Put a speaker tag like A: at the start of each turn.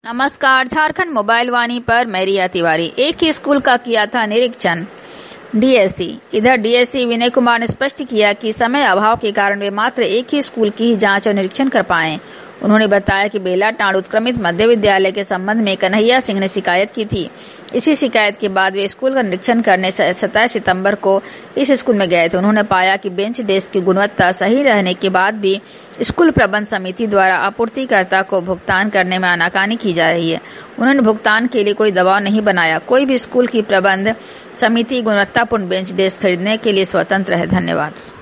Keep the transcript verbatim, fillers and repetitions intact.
A: नमस्कार। झारखंड मोबाइल वाणी पर मैं रिया तिवारी। एक ही स्कूल का किया था निरीक्षण डीएससी। इधर डीएससी विनय कुमार ने स्पष्ट किया कि समय अभाव के कारण वे मात्र एक ही स्कूल की ही जांच और निरीक्षण कर पाए। उन्होंने बताया कि बेला टांड उत्क्रमित मध्य विद्यालय के संबंध में कन्हैया सिंह ने शिकायत की थी। इसी शिकायत के बाद वे स्कूल का निरीक्षण करने सत्ताईस सितंबर को इस स्कूल में गए थे। उन्होंने पाया कि बेंच डेस्क की गुणवत्ता सही रहने के बाद भी स्कूल प्रबंध समिति द्वारा आपूर्तिकर्ता को भुगतान करने में आनाकानी की जा रही है। उन्होंने भुगतान के लिए कोई दबाव नहीं बनाया। कोई भी स्कूल की प्रबंध समिति गुणवत्तापूर्ण बेंच डेस्क खरीदने के लिए स्वतंत्र है। धन्यवाद।